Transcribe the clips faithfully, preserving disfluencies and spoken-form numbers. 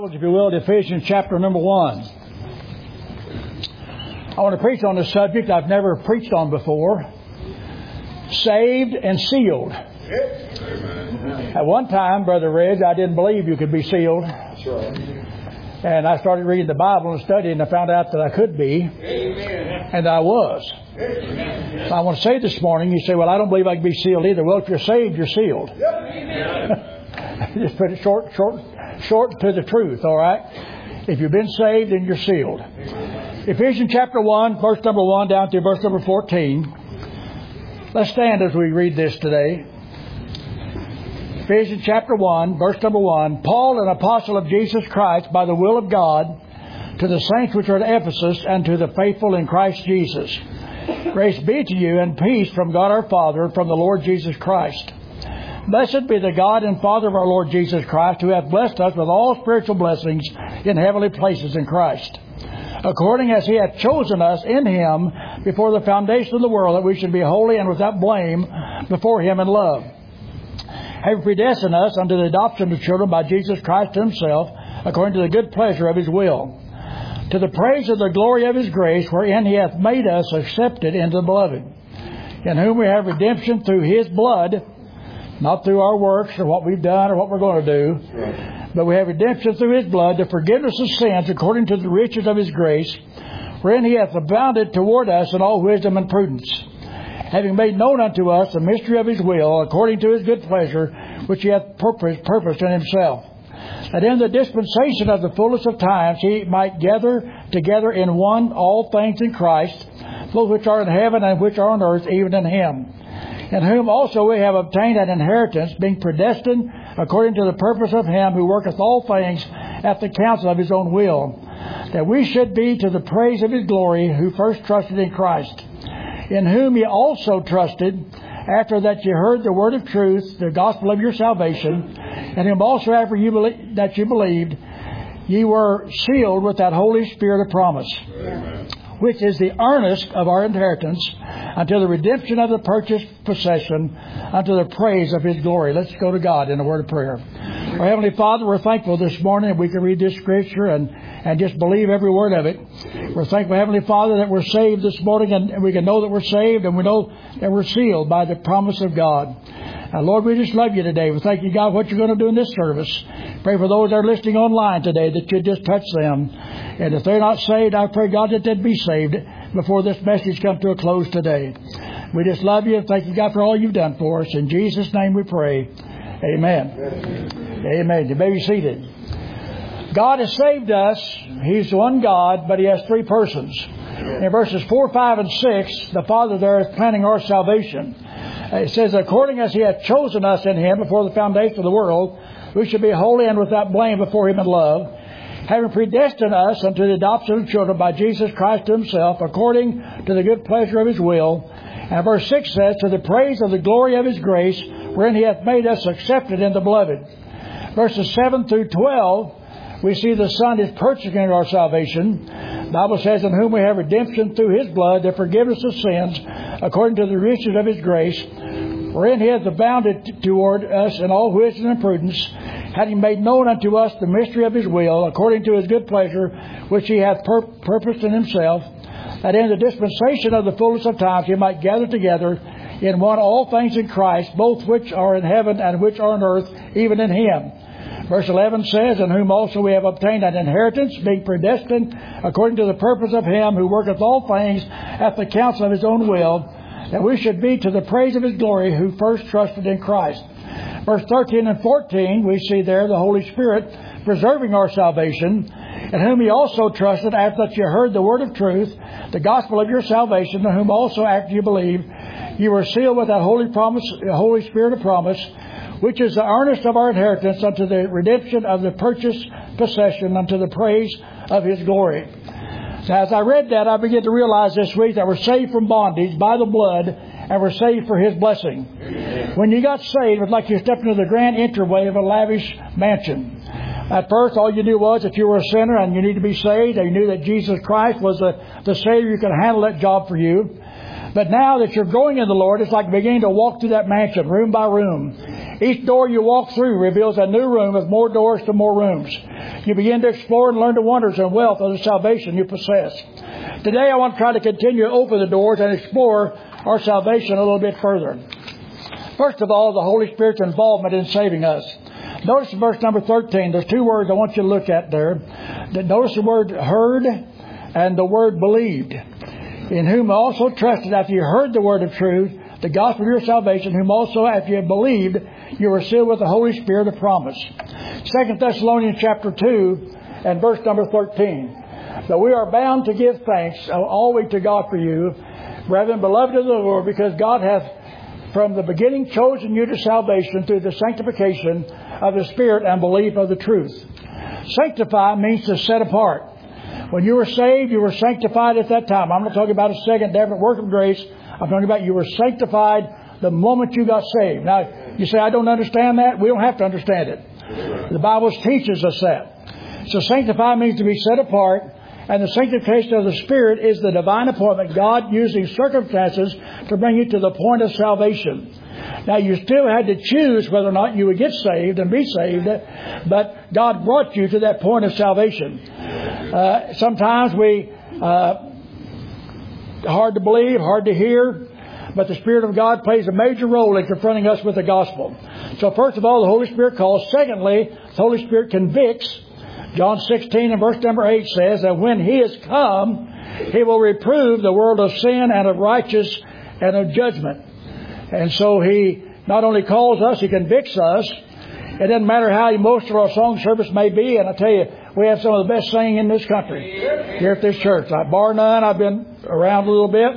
If you will, to Ephesians chapter number one. I want to preach on a subject I've never preached on before. Saved and sealed. Amen. At one time, Brother Reg, I didn't believe you could be sealed. That's right. And I started reading the Bible and studying and I found out that I could be. Amen. And I was. Amen. So I want to say this morning, you say, well, I don't believe I can be sealed either. Well, if you're saved, you're sealed. Yep. Just put it short, short. Short to the truth, all right? If you've been saved, then you're sealed. Ephesians chapter one, verse number one down to verse number fourteen. Let's stand as we read this today. Ephesians chapter one, verse number one. Paul, an apostle of Jesus Christ, by the will of God, to the saints which are at Ephesus, and to the faithful in Christ Jesus. Grace be to you and peace from God our Father and from the Lord Jesus Christ. Blessed be the God and Father of our Lord Jesus Christ, who hath blessed us with all spiritual blessings in heavenly places in Christ, according as He hath chosen us in Him before the foundation of the world, that we should be holy and without blame before Him in love, having predestined us unto the adoption of children by Jesus Christ Himself, according to the good pleasure of His will, to the praise of the glory of His grace, wherein He hath made us accepted into the beloved, in whom we have redemption through His blood, not through our works or what we've done or what we're going to do. Right. But we have redemption through His blood, the forgiveness of sins according to the riches of His grace, wherein He hath abounded toward us in all wisdom and prudence, having made known unto us the mystery of His will, according to His good pleasure, which He hath purposed, purposed in Himself, that in the dispensation of the fullness of times He might gather together in one all things in Christ, both which are in heaven and which are on earth, even in Him, in whom also we have obtained an inheritance, being predestined according to the purpose of Him who worketh all things at the counsel of His own will, that we should be to the praise of His glory, who first trusted in Christ, in whom ye also trusted, after that ye heard the word of truth, the gospel of your salvation, and whom also after you belie- that you believed, ye were sealed with that Holy Spirit of promise, Amen, which is the earnest of our inheritance, until the redemption of the purchased possession, unto the praise of His glory. Let's go to God in a word of prayer. Our Heavenly Father, we're thankful this morning that we can read this Scripture and, and just believe every word of it. We're thankful, Heavenly Father, that we're saved this morning, and we can know that we're saved, and we know that we're sealed by the promise of God. Now, Lord, we just love you today. We thank you, God, what you're going to do in this service. Pray for those that are listening online today, that you just touch them. And if they're not saved, I pray, God, that they'd be saved before this message comes to a close today. We just love you and thank you, God, for all you've done for us. In Jesus' name we pray. Amen. Amen. Amen. You may be seated. God has saved us. He's one God, but He has three persons. In verses four, five, and six, the Father there is planning our salvation. It says, according as He hath chosen us in Him before the foundation of the world, we should be holy and without blame before Him in love, having predestined us unto the adoption of children by Jesus Christ Himself, according to the good pleasure of His will. And verse six says, to the praise of the glory of His grace, wherein He hath made us accepted in the beloved. Verses seven through twelve, we see the Son is purchasing our salvation. The Bible says, in whom we have redemption through His blood, the forgiveness of sins, according to the riches of His grace, wherein He hath abounded toward us in all wisdom and prudence, having made known unto us the mystery of His will, according to His good pleasure, which He hath pur- purposed in Himself, that in the dispensation of the fullness of times He might gather together in one all things in Christ, both which are in heaven and which are on earth, even in Him. Verse eleven says, in whom also we have obtained an inheritance, being predestined according to the purpose of Him who worketh all things at the counsel of His own will, that we should be to the praise of His glory, who first trusted in Christ. Verse thirteen and fourteen, we see there the Holy Spirit preserving our salvation, in whom ye also trusted, after that ye heard the word of truth, the gospel of your salvation, in whom also after you believed, ye were sealed with that Holy promise, Holy Spirit of promise, which is the earnest of our inheritance, unto the redemption of the purchased possession, unto the praise of His glory. Now, as I read that, I began to realize this week that we're saved from bondage by the blood, and we're saved for His blessing. Amen. When you got saved, it was like you stepped into the grand entryway of a lavish mansion. At first, all you knew was that you were a sinner and you need to be saved, and you knew that Jesus Christ was the, the Savior who could handle that job for you. But now that you're growing in the Lord, it's like beginning to walk through that mansion, room by room. Each door you walk through reveals a new room with more doors to more rooms. You begin to explore and learn the wonders and wealth of the salvation you possess. Today I want to try to continue to open the doors and explore our salvation a little bit further. First of all, the Holy Spirit's involvement in saving us. Notice in verse number thirteen, there's two words I want you to look at there. Notice the word heard and the word believed. In whom also trusted after you heard the word of truth, the gospel of your salvation, whom also after you have believed, you were sealed with the Holy Spirit of promise. Second Thessalonians chapter two and verse number thirteen. That we are bound to give thanks always to God for you, brethren, beloved of the Lord, because God hath from the beginning chosen you to salvation through the sanctification of the Spirit and belief of the truth. Sanctify means to set apart. When you were saved, you were sanctified at that time. I'm not talking about a second different work of grace. I'm talking about you were sanctified the moment you got saved. Now, you say, I don't understand that. We don't have to understand it. The Bible teaches us that. So sanctify means to be set apart. And the sanctification of the Spirit is the divine appointment, God using circumstances to bring you to the point of salvation. Now, you still had to choose whether or not you would get saved and be saved, but God brought you to that point of salvation. Uh, sometimes we, uh, hard to believe, hard to hear, but the Spirit of God plays a major role in confronting us with the gospel. So first of all, the Holy Spirit calls. Secondly, the Holy Spirit convicts. John sixteen and verse number eight says that when He is come, He will reprove the world of sin and of righteous and of judgment. And so He not only calls us, He convicts us. It doesn't matter how emotional our song service may be. And I tell you, we have some of the best singing in this country here at this church. I, bar none, I've been around a little bit.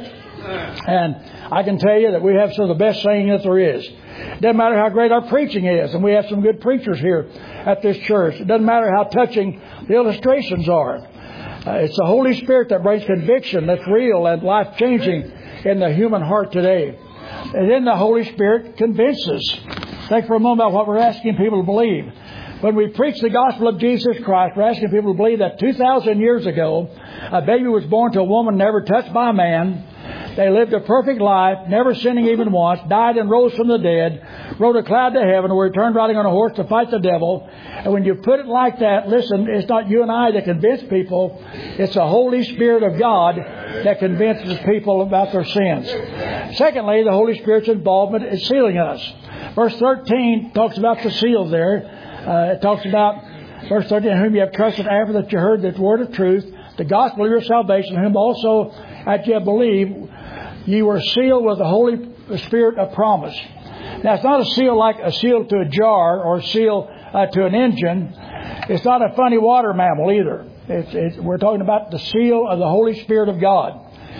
And I can tell you that we have some of the best singing that there is. It doesn't matter how great our preaching is, and we have some good preachers here at this church. It doesn't matter how touching the illustrations are. Uh, it's the Holy Spirit that brings conviction that's real and life-changing in the human heart today. And then the Holy Spirit convinces. Think for a moment about what we're asking people to believe. When we preach the gospel of Jesus Christ, we're asking people to believe that two thousand years ago, a baby was born to a woman never touched by a man. They lived a perfect life, never sinning even once, died and rose from the dead, rode a cloud to heaven, and were returned riding on a horse to fight the devil. And when you put it like that, listen, it's not you and I that convince people. It's the Holy Spirit of God that convinces people about their sins. Secondly, the Holy Spirit's involvement in sealing us. Verse thirteen talks about the seal there. Uh, it talks about, verse thirteen, whom you have trusted after that you heard the word of truth, the gospel of your salvation, whom also after you have believed, ye were sealed with the Holy Spirit of promise. Now, it's not a seal like a seal to a jar or a seal uh, to an engine. It's not a funny water mammal either. It's, it's, we're talking about the seal of the Holy Spirit of God.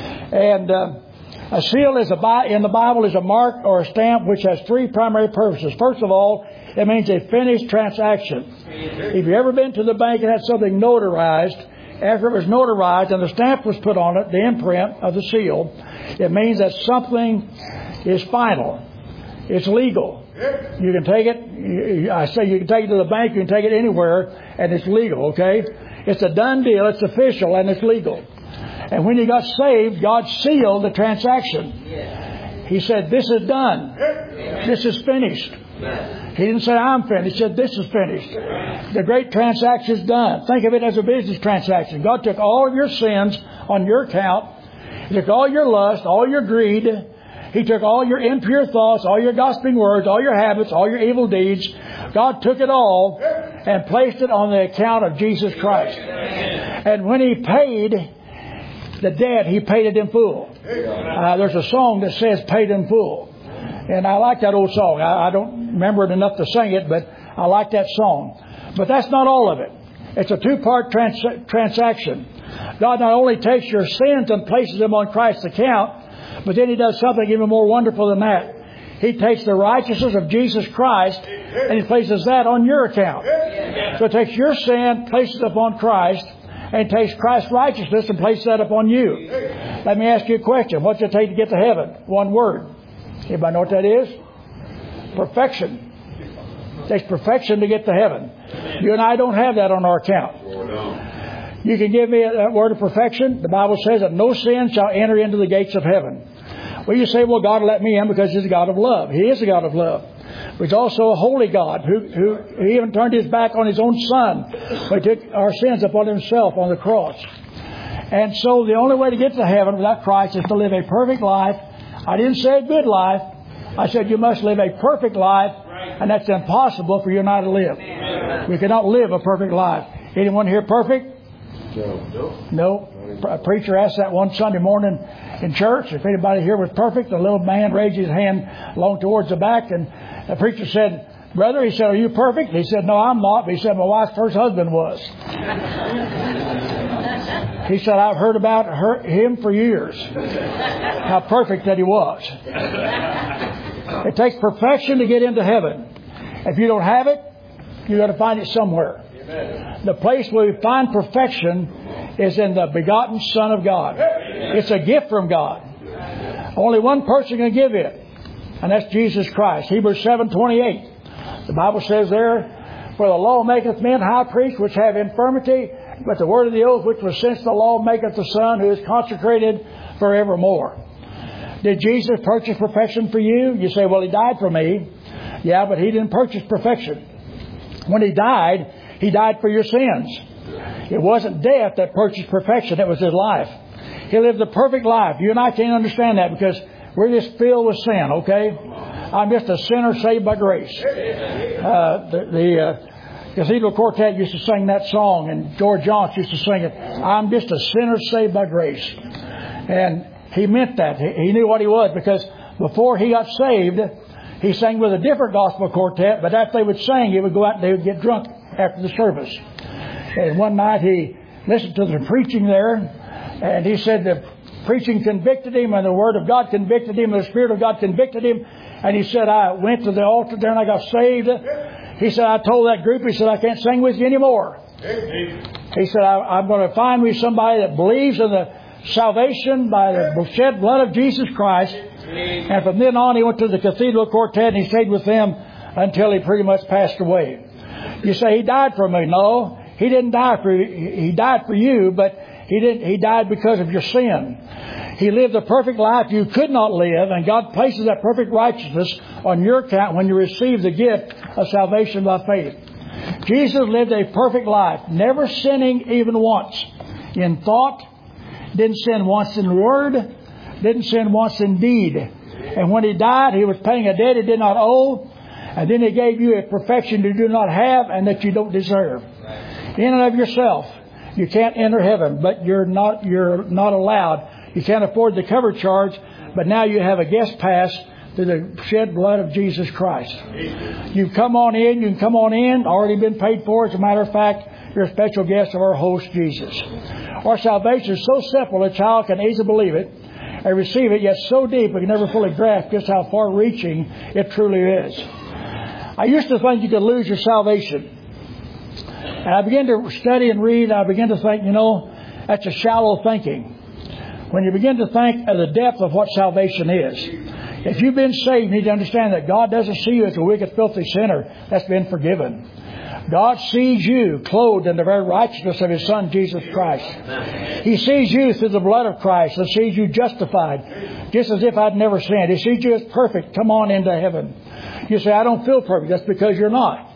And uh, a seal is a, in the Bible is a mark or a stamp which has three primary purposes. First of all, it means a finished transaction. If you've ever been to the bank and had something notarized, after it was notarized and the stamp was put on it, the imprint of the seal, it means that something is final. It's legal. You can take it, I say you can take it to the bank, you can take it anywhere, and it's legal, okay? It's a done deal, it's official, and it's legal. And when you got saved, God sealed the transaction. He said, this is done. This is finished. He didn't say, I'm finished. He said, this is finished. The great transaction is done. Think of it as a business transaction. God took all of your sins on your account. He took all your lust, all your greed. He took all your impure thoughts, all your gossiping words, all your habits, all your evil deeds. God took it all and placed it on the account of Jesus Christ. And when He paid the debt, He paid it in full. Uh, there's a song that says paid in full. And I like that old song. I, I don't remember it enough to sing it, but I like that song. But that's not all of it. It's a two-part trans- transaction. God not only takes your sins and places them on Christ's account, but then He does something even more wonderful than that. He takes the righteousness of Jesus Christ and He places that on your account. So it takes your sin, places it upon Christ, and takes Christ's righteousness and places that upon you. Let me ask you a question. What's it take to get to heaven? One word. Anybody know what that is? Perfection. It takes perfection to get to heaven. You and I don't have that on our account. You can give me a word of perfection. The Bible says that no sin shall enter into the gates of heaven. Well, you say, well, God let me in because He's a God of love. He is a God of love. But He's also a holy God who, who He even turned His back on His own Son when He took our sins upon Himself on the cross. And so the only way to get to heaven without Christ is to live a perfect life. I didn't say a good life. I said you must live a perfect life, and that's impossible for you and I to live. We cannot live a perfect life. Anyone here perfect? No. No. A preacher asked that one Sunday morning in church if anybody here was perfect. The little man raised his hand along towards the back, and the preacher said, "Brother," he said, "are you perfect?" He said, "No, I'm not." But he said, "My wife's first husband was." He said, "I've heard about her, him for years, how perfect that he was." It takes perfection to get into heaven. If you don't have it, you've got to find it somewhere. Amen. The place where we find perfection is in the begotten Son of God. It's a gift from God. Only one person can give it, and that's Jesus Christ. Hebrews seven twenty-eight. The Bible says there, "For the law maketh men high priests which have infirmity, but the word of the oath which was since the law maketh the Son who is consecrated forevermore." Did Jesus purchase perfection for you? You say, "Well, He died for me." Yeah, but He didn't purchase perfection. When He died, He died for your sins. It wasn't death that purchased perfection. It was His life. He lived a perfect life. You and I can't understand that because we're just filled with sin, okay? I'm just a sinner saved by grace. Uh, the the uh, Cathedral Quartet used to sing that song, and George Johnson used to sing it. "I'm just a sinner saved by grace." And he meant that. He knew what he was, because before he got saved, he sang with a different gospel quartet, but after they would sing, he would go out and they would get drunk after the service. And one night he listened to the preaching there, and he said the preaching convicted him, and the Word of God convicted him, and the Spirit of God convicted him. And he said, "I went to the altar there and I got saved." He said, "I told that group," he said, "I can't sing with you anymore." He said, I, I'm going to find me somebody that believes in the salvation by the shed blood of Jesus Christ." And from then on, he went to the Cathedral Quartet and he stayed with them until he pretty much passed away. You say, "He died for me." No, He didn't die for you. He died for you, but he didn't. He died because of your sin. He lived a perfect life you could not live, and God places that perfect righteousness on your account when you receive the gift of salvation by faith. Jesus lived a perfect life, never sinning even once in thought, didn't sin once in word, didn't sin once in deed. And when He died, He was paying a debt He did not owe, and then He gave you a perfection you do not have and that you don't deserve. In and of yourself, you can't enter heaven, but you're not you're not allowed. You can't afford the cover charge, but now you have a guest pass to the shed blood of Jesus Christ. You come on in, you can come on in, already been paid for. As a matter of fact, you're a special guest of our host, Jesus. Our salvation is so simple a child can easily believe it and receive it, yet so deep we can never fully grasp just how far-reaching it truly is. I used to think you could lose your salvation. And I began to study and read, and I began to think, you know, that's a shallow thinking. When you begin to think of the depth of what salvation is, if you've been saved, you need to understand that God doesn't see you as a wicked, filthy sinner that's been forgiven. God sees you clothed in the very righteousness of His Son, Jesus Christ. He sees you through the blood of Christ and sees you justified, just as if I'd never sinned. He sees you as perfect. Come on into heaven. You say, "I don't feel perfect." That's because you're not.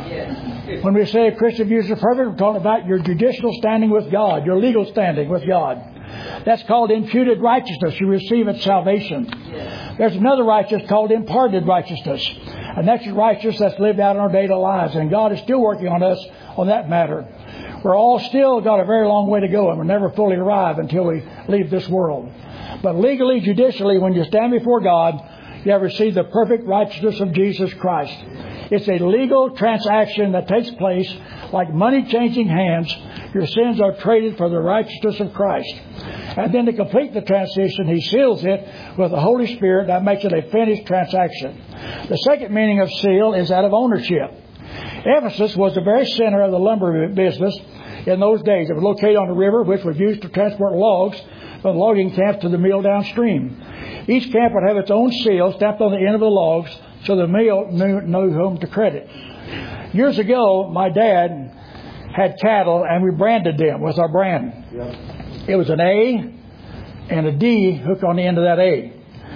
When we say a Christian views are perfect, we're talking about your judicial standing with God, your legal standing with God. That's called imputed righteousness. You receive at salvation. There's another righteousness called imparted righteousness. And that's righteousness that's lived out in our daily lives. And God is still working on us on that matter. We're all still got a very long way to go, and we'll never fully arrive until we leave this world. But legally, judicially, when you stand before God, you have received the perfect righteousness of Jesus Christ. It's a legal transaction that takes place like money changing hands. Your sins are traded for the righteousness of Christ. And then to complete the transition, He seals it with the Holy Spirit. That makes it a finished transaction. The second meaning of seal is that of ownership. Ephesus was the very center of the lumber business in those days. It was located on the river, which was used to transport logs from the logging camps to the mill downstream. Each camp would have its own seal stamped on the end of the logs, so the mill knew, knew whom to credit. Years ago, my dad had cattle, and we branded them with our brand. Yep. It was an A and a D hooked on the end of that A.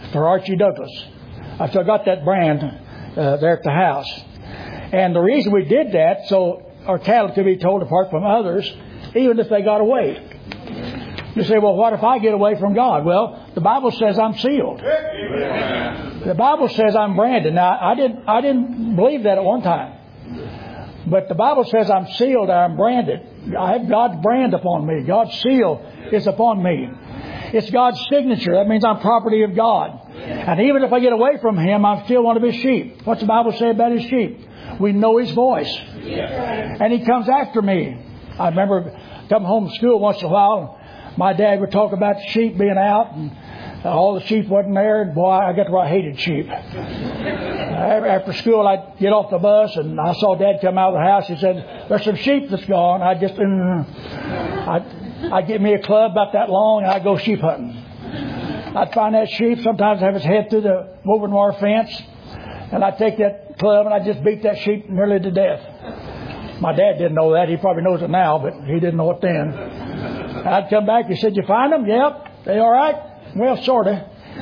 for Archie Douglas. I still got that brand uh, there at the house. And the reason we did that, so our cattle could be told apart from others, even if they got away. You say, well, what if I get away from God? Well, the Bible says I'm sealed. The Bible says I'm branded. Now, I didn't, I didn't believe that at one time. But the Bible says I'm sealed, I'm branded. I have God's brand upon me. God's seal is upon me. It's God's signature. That means I'm property of God. And even if I get away from Him, I'm still one of His sheep. What's the Bible say about His sheep? We know His voice. And He comes after me. I remember coming home from school once in a while. My dad would talk about the sheep being out, and all the sheep wasn't there. And boy, I got to where I hated sheep. After school, I'd get off the bus, and I saw Dad come out of the house. He said, "There's some sheep that's gone." I just, I'd, I'd get me a club about that long, and I'd go sheep hunting. I'd find that sheep, sometimes have its head through the woven wire fence, and I'd take that club and I'd just beat that sheep nearly to death. My dad didn't know that. He probably knows it now, but he didn't know it then. I'd come back. He said, "You find them?" "Yep." "They all right?" "Well, sort of."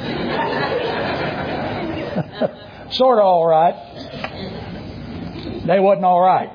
Sort of all right. They wasn't all right.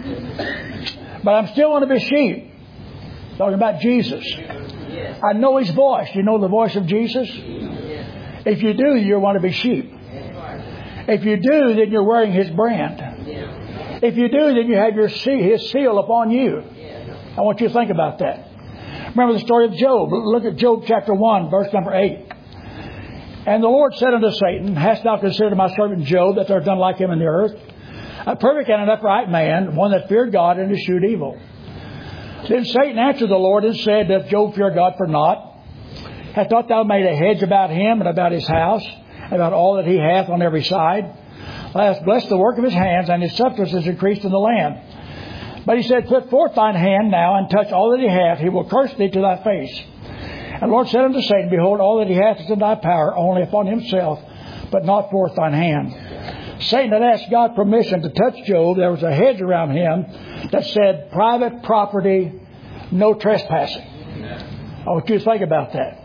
But I'm still one of His sheep. Talking about Jesus. I know His voice. You know the voice of Jesus? If you do, you're one of His sheep. If you do, then you're wearing His brand. If you do, then you have your seal, His seal upon you. I want you to think about that. Remember the story of Job. Look at Job chapter one, verse number eight. "And the Lord said unto Satan, Hast thou considered my servant Job, that there is none like him in the earth? A perfect and an upright man, one that feared God and eschewed evil. Then Satan answered the Lord and said, Doth Job fear God for naught? Hast not thou made a hedge about him and about his house, and about all that he hath on every side? Thou hast blessed the work of his hands, and his substance is increased in the land. But he said, Put forth thine hand now, and touch all that he hath. He will curse thee to thy face. And the Lord said unto Satan, Behold, all that he hath is in thy power, only upon himself, but not forth thine hand. Satan had asked God permission to touch Job. There was a hedge around him that said, Private property, no trespassing. I want you to think about that.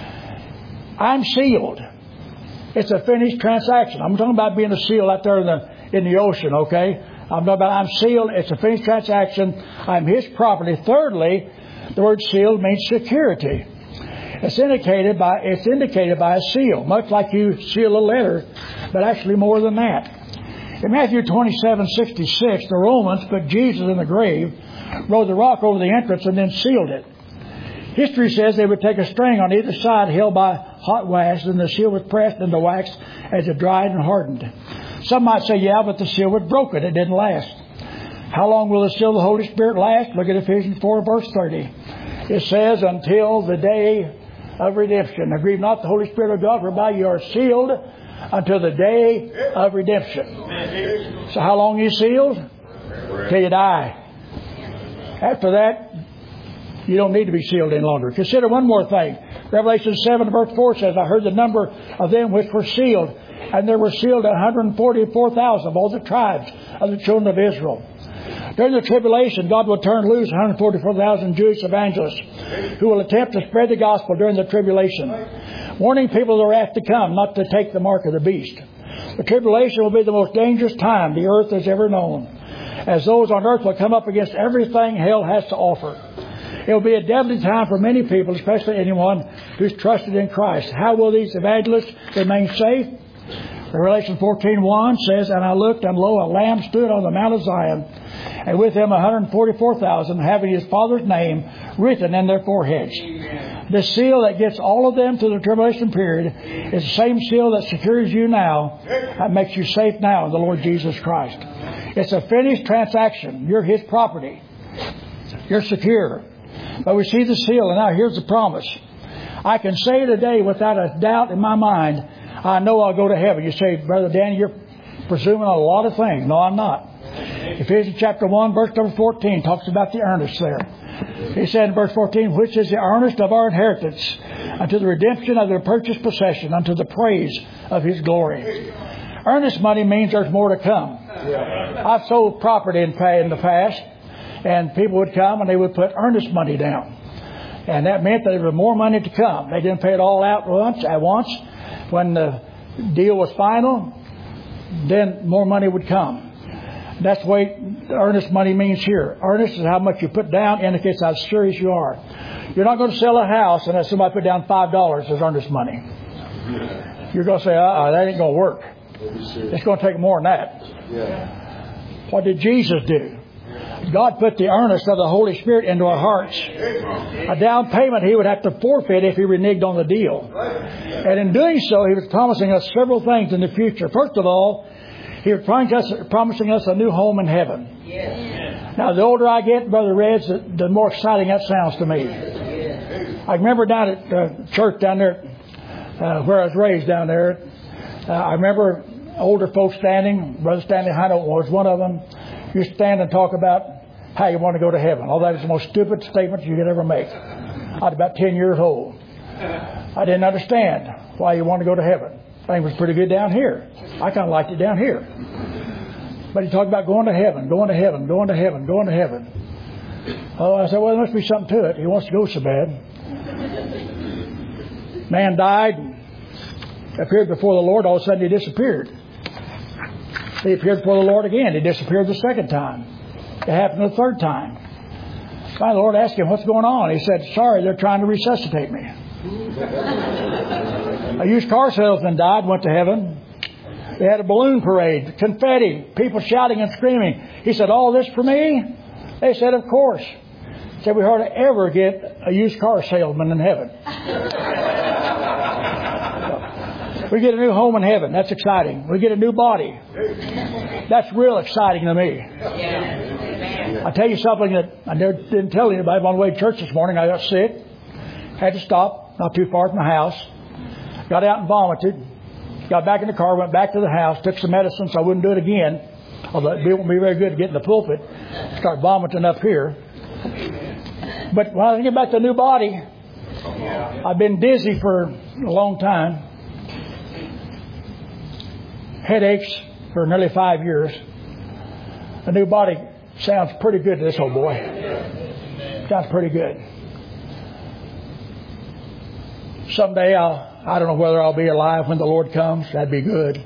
I'm sealed. It's a finished transaction. I'm talking about being a seal out there in the, in the ocean, okay? I'm talking about I'm sealed. It's a finished transaction. I'm His property. Thirdly, the word sealed means security. It's indicated by it's indicated by a seal, much like you seal a letter, but actually more than that. In Matthew twenty-seven sixty-six, the Romans put Jesus in the grave, rolled the rock over the entrance, and then sealed it. History says they would take a string on either side held by hot wax, and the seal was pressed into wax as it dried and hardened. Some might say, yeah, but the seal was broken. It didn't last. How long will the seal of the Holy Spirit last? Look at Ephesians four, verse thirty. It says, until the day of redemption. Now, grieve not the Holy Spirit of God, whereby you are sealed until the day of redemption. So how long are you sealed? Till you die. After that, you don't need to be sealed any longer. Consider one more thing. Revelation seven, verse four says, I heard the number of them which were sealed, and there were sealed one hundred forty-four thousand of all the tribes of the children of Israel. During the tribulation, God will turn loose one hundred forty-four thousand Jewish evangelists who will attempt to spread the gospel during the tribulation, warning people of the wrath to come not to take the mark of the beast. The tribulation will be the most dangerous time the earth has ever known, as those on earth will come up against everything hell has to offer. It will be a deadly time for many people, especially anyone who's trusted in Christ. How will these evangelists remain safe? Revelation fourteen one says, And I looked, and lo, a Lamb stood on the Mount of Zion, and with him one hundred forty-four thousand, having his Father's name written in their foreheads. The seal that gets all of them to the tribulation period is the same seal that secures you now, that makes you safe now in the Lord Jesus Christ. It's a finished transaction. You're His property. You're secure. But we see the seal, and now here's the promise. I can say today without a doubt in my mind, I know I'll go to heaven. You say, Brother Danny, you're presuming a lot of things. No, I'm not. Ephesians chapter one, verse number fourteen talks about the earnest there. He said in verse fourteen, which is the earnest of our inheritance, unto the redemption of the purchased possession, unto the praise of His glory. Earnest money means there's more to come. I've sold property in the past, and people would come and they would put earnest money down. And that meant that there was more money to come. They didn't pay it all out once, at once. when the deal was final, then more money would come. That's the way earnest money means here. Earnest is how much you put down, indicates how serious you are. You're not going to sell a house unless somebody put down five dollars as earnest money. You're going to say, uh-uh, that ain't going to work. It's going to take more than that. What did Jesus do? God put the earnest of the Holy Spirit into our hearts. A down payment he would have to forfeit if he reneged on the deal. And in doing so, he was promising us several things in the future. First of all, he was promising us, promising us a new home in heaven. Now, the older I get, Brother Reds, the, the more exciting that sounds to me. I remember down at uh, church down there, uh, where I was raised down there, uh, I remember older folks standing. Brother Stanley Hino was one of them. You stand and talk about how you want to go to heaven. Oh, that is the most stupid statement you could ever make. I was about ten years old. I didn't understand why you want to go to heaven. Things was pretty good down here. I kind of liked it down here. But he talked about going to heaven, going to heaven, going to heaven, going to heaven. Oh, I said, well, there must be something to it. He wants to go so bad. Man died, appeared before the Lord. All of a sudden he disappeared. He appeared before the Lord again. He disappeared the second time. It happened the third time. Finally, the Lord asked him, what's going on? He said, sorry, they're trying to resuscitate me. A used car salesman died, went to heaven. They had a balloon parade, confetti, people shouting and screaming. He said, all this for me? They said, of course. He said, we hardly ever get a used car salesman in heaven. We get a new home in heaven. That's exciting. We get a new body. That's real exciting to me. I'll tell you something that I never, didn't tell anybody. On the way to church this morning, I got sick. Had to stop, not too far from the house. Got out and vomited. Got back in the car, went back to the house, took some medicine so I wouldn't do it again. Although it won't be very good to get in the pulpit. Start vomiting up here. But when I get back to the new body, I've been dizzy for a long time. Headaches for nearly five years. The new body sounds pretty good to this old boy. Sounds pretty good. Someday I'll, I don't know whether I'll be alive when the Lord comes. That'd be good.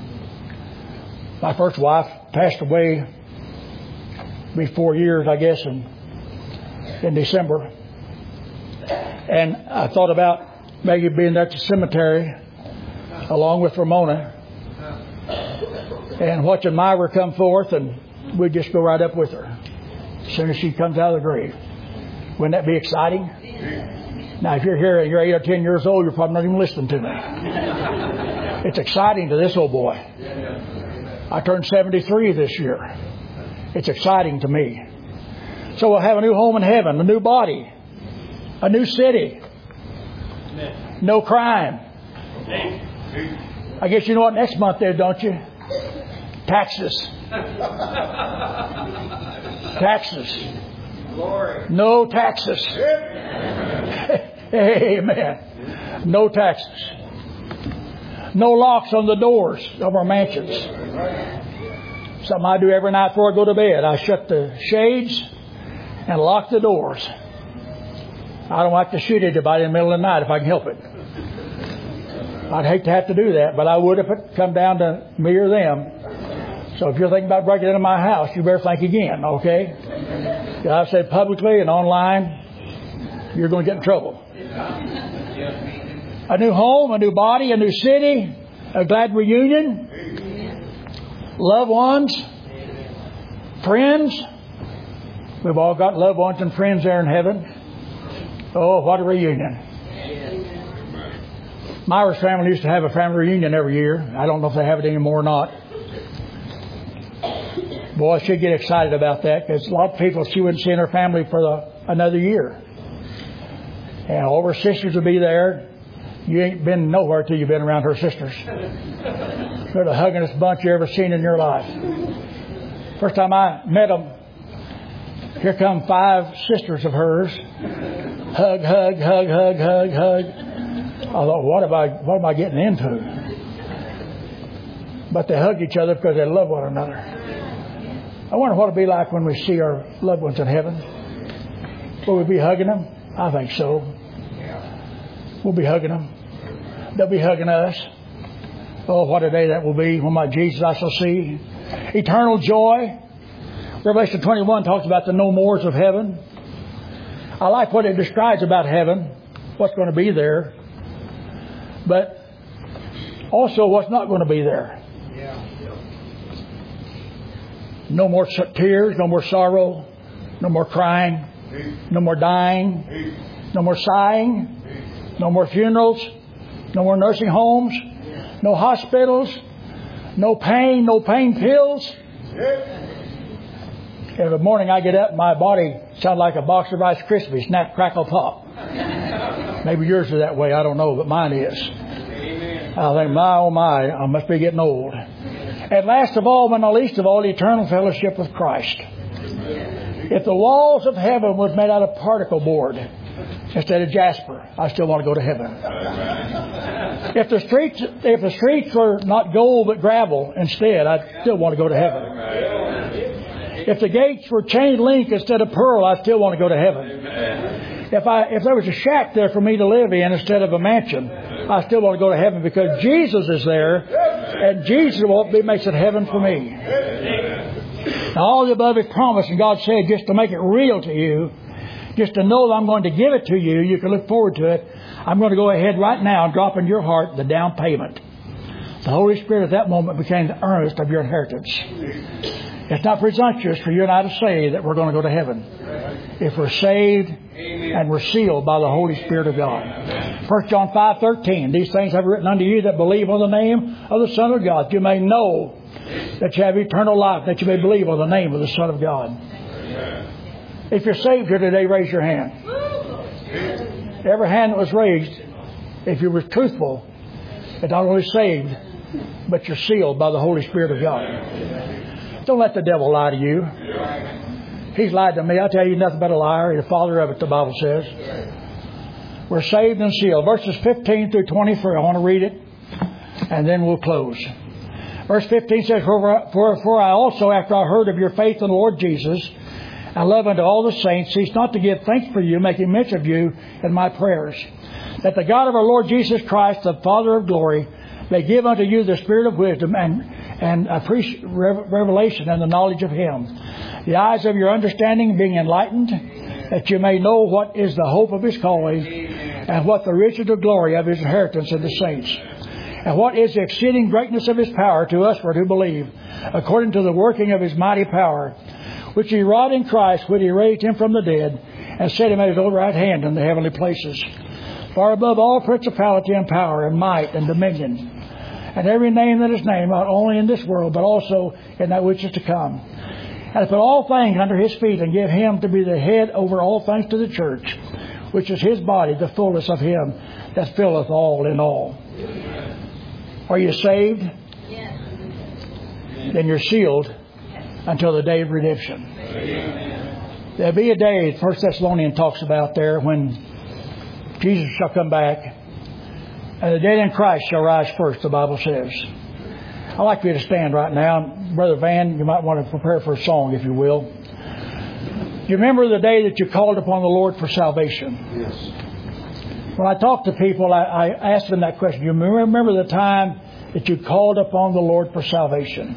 My first wife passed away be four years, I guess, in, in December. And I thought about maybe being there at the cemetery along with Ramona and watching Myra come forth, and we'd just go right up with her as soon as she comes out of the grave. Wouldn't that be exciting? Now, if you're here and you're eight or ten years old, you're probably not even listening to me. It's exciting to this old boy. I turned seventy-three this year. It's exciting to me. So we'll have a new home in heaven, a new body, a new city, no crime. I guess you know what next month is, don't you? Taxes. Taxes. No taxes. Amen. No taxes. No locks on the doors of our mansions. Something I do every night before I go to bed. I shut the shades and lock the doors. I don't like to shoot anybody in the middle of the night if I can help it. I'd hate to have to do that, but I would if it come down to me or them. So if you're thinking about breaking into my house, you better think again, okay? I've said publicly and online, you're going to get in trouble. A new home, a new body, a new city, a glad reunion, loved ones, friends. We've all got loved ones and friends there in heaven. Oh, what a reunion. Myra's family used to have a family reunion every year. I don't know if they have it anymore or not. Boy, she'd get excited about that because a lot of people, she wouldn't see in her family for the, another year. And all her sisters would be there. You ain't been nowhere till you've been around her sisters. They're the huggingest bunch you ever seen in your life. First time I met them, here come five sisters of hers. Hug, hug, hug, hug, hug, hug. I thought, what am I, what am I getting into? But they hug each other because they love one another. I wonder what it'll be like when we see our loved ones in heaven. Will we be hugging them? I think so. We'll be hugging them. They'll be hugging us. Oh, what a day that will be when my Jesus I shall see. Eternal joy. Revelation twenty-one talks about the no mores of heaven. I like what it describes about heaven, what's going to be there, but also what's not going to be there. No more tears, no more sorrow, no more crying, no more dying, no more sighing, no more funerals, no more nursing homes, no hospitals, no pain, no pain pills. Every morning I get up and my body sounds like a box of Rice Krispies, snap, crackle, pop. Maybe yours is that way, I don't know, but mine is. I think, my, oh my, I must be getting old. And last of all, but not least of all, eternal fellowship with Christ. If the walls of heaven was made out of particle board instead of jasper, I still want to go to heaven. If the streets, if the streets were not gold but gravel instead, I still want to go to heaven. If the gates were chain link instead of pearl, I still want to go to heaven. If I if there was a shack there for me to live in instead of a mansion, I still want to go to heaven because Jesus is there, and Jesus will be makes it heaven for me. Now, all the above is promised, and God said just to make it real to you, just to know that I'm going to give it to you, you can look forward to it. I'm going to go ahead right now and drop in your heart the down payment. The Holy Spirit at that moment became the earnest of your inheritance. It's not presumptuous for you and I to say that we're going to go to heaven if we're saved and we're sealed by the Holy Spirit of God. First John five thirteen, these things I've written unto you that believe on the name of the Son of God, that you may know that you have eternal life, that you may believe on the name of the Son of God. If you're saved here today, raise your hand. Every hand that was raised, if you were truthful, it's not only saved, but you're sealed by the Holy Spirit of God. Don't let the devil lie to you. He's lied to me. I tell you, nothing but a liar. He's the father of it, the Bible says. We're saved and sealed. Verses fifteen through twenty-three. I want to read it, and then we'll close. Verse fifteen says, For, for, for I also, after I heard of your faith in the Lord Jesus, and love unto all the saints, cease not to give thanks for you, making mention of you in my prayers, that the God of our Lord Jesus Christ, the Father of glory, may give unto you the spirit of wisdom and and appreciate revelation and the knowledge of Him, the eyes of your understanding being enlightened, that you may know what is the hope of His calling, and what the riches of glory of His inheritance in the saints, and what is the exceeding greatness of His power to us for who believe, according to the working of His mighty power, which He wrought in Christ when He raised Him from the dead, and set Him at His own right hand in the heavenly places, far above all principality and power and might and dominion, and every name that is named, not only in this world, but also in that which is to come. And to put all things under His feet, and give Him to be the head over all things to the church, which is His body, the fullness of Him that filleth all in all. Are you saved? Yes. Then you're sealed until the day of redemption. Amen. There'll be a day, First Thessalonians talks about there, when Jesus shall come back, and the dead in Christ shall rise first, the Bible says. I'd like for you to stand right now. Brother Van, you might want to prepare for a song, if you will. You remember the day that you called upon the Lord for salvation? Yes. When I talk to people, I, I ask them that question. You remember the time that you called upon the Lord for salvation?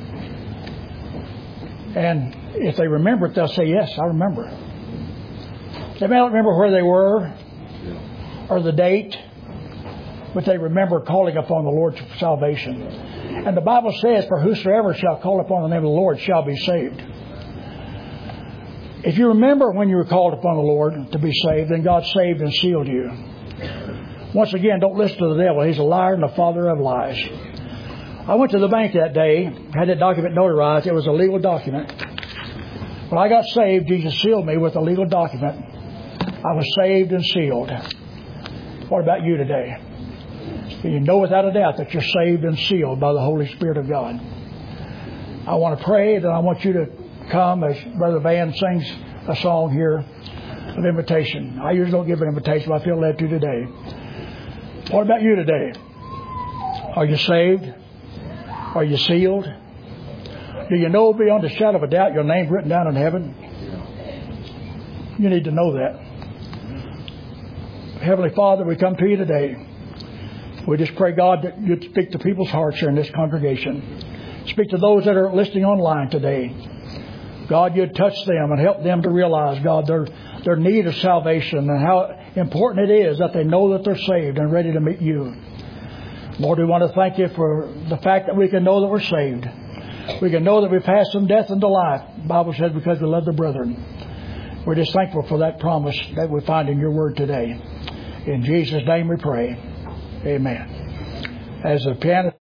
And if they remember it, they'll say, yes, I remember. They may not remember where they were or the date, but they remember calling upon the Lord for salvation. And the Bible says, for whosoever shall call upon the name of the Lord shall be saved. If you remember when you were called upon the Lord to be saved, then God saved and sealed you. Once again, don't listen to the devil. He's a liar and the father of lies. I went to the bank that day, had that document notarized. It was a legal document. When I got saved, Jesus sealed me with a legal document. I was saved and sealed. What about you today? You know without a doubt that you're saved and sealed by the Holy Spirit of God. I want to pray, then I want you to come as Brother Van sings a song here of invitation. I usually don't give an invitation, but I feel led to today. What about you today? Are you saved? Are you sealed? Do you know beyond a shadow of a doubt your name's written down in heaven? You need to know that. Heavenly Father, we come to you today. We just pray, God, that you'd speak to people's hearts here in this congregation. Speak to those that are listening online today. God, you'd touch them and help them to realize, God, their, their need of salvation and how important it is that they know that they're saved and ready to meet you. Lord, we want to thank you for the fact that we can know that we're saved. We can know that we've passed from death into life. The Bible says because we love the brethren. We're just thankful for that promise that we find in your word today. In Jesus' name we pray. Amen. As the pianist